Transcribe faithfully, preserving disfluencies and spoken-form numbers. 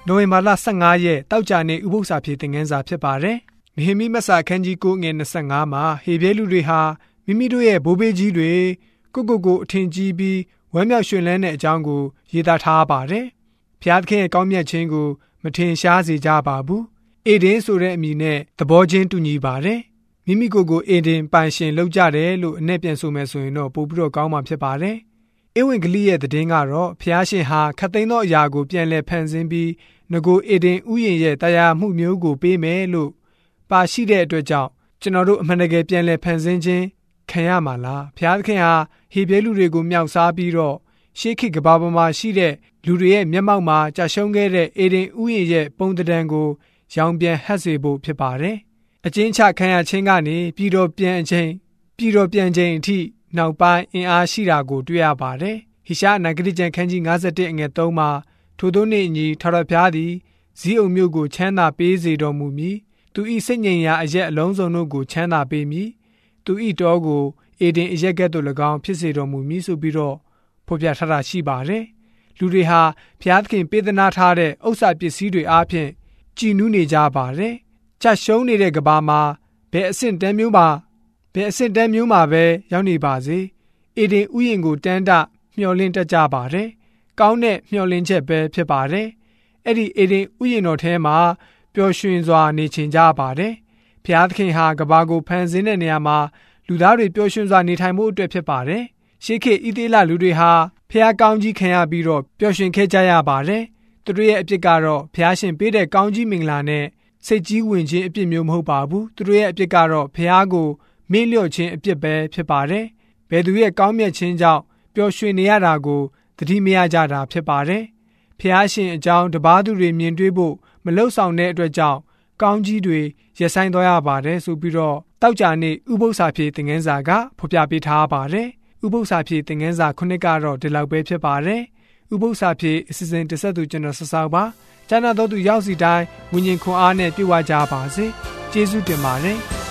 နိုဝင်ဘာလဆယ့်ငါရက်တောက်ကြနေ့ဥပုသ္စာပြေသင်ခန်းစာဖြစ်ပါတယ်။နေဟမိမတ်စာအခန်းကြီးကိုငယ်၂၅မှာဟေဘဲလူတွေဟာမိမိတို့ရဲ့ဘိုးဘေးကြီးတွေကိုကိုကိုအထင်ကြီးပြီးဝမ်းမြောက်ရွှင်လန်းတဲ့အကြောင်းကိုရေးသားထားပါတယ်။ဘုရားသခင်ရဲ့ကောင်းမြတ်ခြင်းကိုမထင်ရှားစေကြပါဘူး။အေဒင်ဆိုတဲ့အမည်နဲ့သဘောချင်းတူညီပါတယ်။မိမိကိုယ်ကိုအေဒင်ပိုင်ရှင်လုပ်ကြတယ်လို့အ내ပြန်ဆိုမယ်ဆိုရင်တော့ပိုပြီးတော့ကောင်းမှာဖြစ်ပါတယ်။ဧဝံဂေလိရဲ့သတင်းကတော့ဘုရားရှင်ဟာခတ်သိမ်းသောအရာကိုပြန်လည်ဖန်ဆင်းပြီးငကိုအေဒင်ဥယျာဉ်ရဲ့တရားမှုမျိုးကိုပေးမယ်လို့ပါရှိတဲ့အတွက်ကြောင့်ကျွန်တော်တို့အမှန်တကယ်ပြန်လည်ဖန်ဆင်းခြင်းခံရမှာလားဘုရားသခင်ဟာဟေဘဲလူတွေကိုမြောက်စားပြီးတော့ရှေးခေတ်ကမ္ဘာပေါ်မှာရှိတဲ့လူတွေရဲ့မျက်မှောက်မှာကြာရှုံးခဲ့တဲ့အေဒင်ဥယျာဉ်ရဲ့ပုံသဏ္ဍာန်ကိုရောင်ပြန်ဟပ်စေဖို့ဖြစ်ပါတယ်အကျဉ်းချခံရခြင်းကနေပြည်တော်ပြန်အချိန်ပြည်တော်ပြန်ချိန်အထိနောက်ပိုင်းအင်အားရှိတာကိုတွေ့ရပါတယ်ဟိရှားနဂတိကျမ်းခန်းကြီး၅၁အငယ်၃မှာထိုသောနေ့အညီထာဝရဘုရားသည်ဇီးအုံမြို့ကိုချမ်းသာပေးစေတော်မူမည်သူ၏စိတ်ငြိမ်ရာအရက်အလုံးစုံတို့ကိုချမ်းသာပေးမည်သူ၏တောကိုအေဒင်အရက်ကဲ့သို့၎င်းဖြစ်စေတော်မူမည်ဆိုပြီးတော့ဖော်ပြထားတာရှိပါတယ်လူတွေဟာဘုရားသခင်ပေးသနာထားတဲ့ဥစ္စာပစ္စည်းတွေအားဖြင့်ကြည်နူးနေကြပါတယ်ကြရှုံးနေတဲ့ကဘာမှာဘယ်အဆင့်တန်းမျိုးမှာဘယ်အဆင့်တန်းမျိုးမှာပဲရောက်နေပါစေအေဒင်ဥယျာဉ်ကိုတန်းတမျှော်လင့်တတ်ကြပါတယ်ကောင်းတဲ့မျှော်လင့်ချက်ပဲဖြစ်ပါတယ်အဲ့ဒီအေဒင်ဥယျာဉ်တော်ထဲမှာပျော်ရွှင်စွာနေချင်ကြပါတယ်ဘုရားသခင်ဟာကဘာကိုဖန်ဆင်းတဲ့နေရာမှာလူသားတွေပျော်ရွှင်စွာနေထိုင်မှုအတွက်ဖြစ်ပါတယ်ရှေးခေတ်ဣသရေလလူတွေဟာဖျားကောင်းကြီးခံရပြီးတော့ပျော်ရွှင်ခဲ့ကြရပါတယ်သူတို့ရဲ့အပြစ်ကတော့ဖျားရှင်ပေးတဲ့ကောင်းကြီးမင်္ဂလာနဲ့စိတ်ကြီးဝင်ခြင်းအပြစ်မျိုးမဟုတ်ပါဘူးသူတို့ရဲ့အပြစ်ကတော့ဖျားကိုမေ့လျော့ခြင်းအပြစ်ပဲဖြစ်ပါတယ်ဘယ်သူရဲ့ကောင်းမြတ်ခြင်းကြောင့်ပျော်ရွှင်နေရတာကိုသတိမရကြတာဖြစ်ပါတယ်ဖျားရှင်အကြောင်းတပါးသူတွေမြင်တွေ့ဖို့မလှုပ်ဆောင်တဲ့အတွက်ကြောင့်ကောင်းကြီးတွေရဆိုင်သွားရပါတယ်ဆိုပြီးတော့တောက်ကြနေ့ဥပုသ္စာပြေသင်ခန်းစာကဖော်ပြပေးထားပါတယ်ဥပုသ္စာပြေသင်ခန်းစာခုနှစ်ကတော့ဒီလောက်ပဲဖြစ်ပါတယ်ဥပုသ္စာပြေအစီအစဉ်တစ်ဆက်သူကျွန်တော်ဆဆောက်ပါကျမ်းနာတော်သူရောက်စီတိုင်းဝิญဉ်ခွန်အားနဲ့ပြုဝါကြပါစေကျေးဇူးတင်ပါတယ်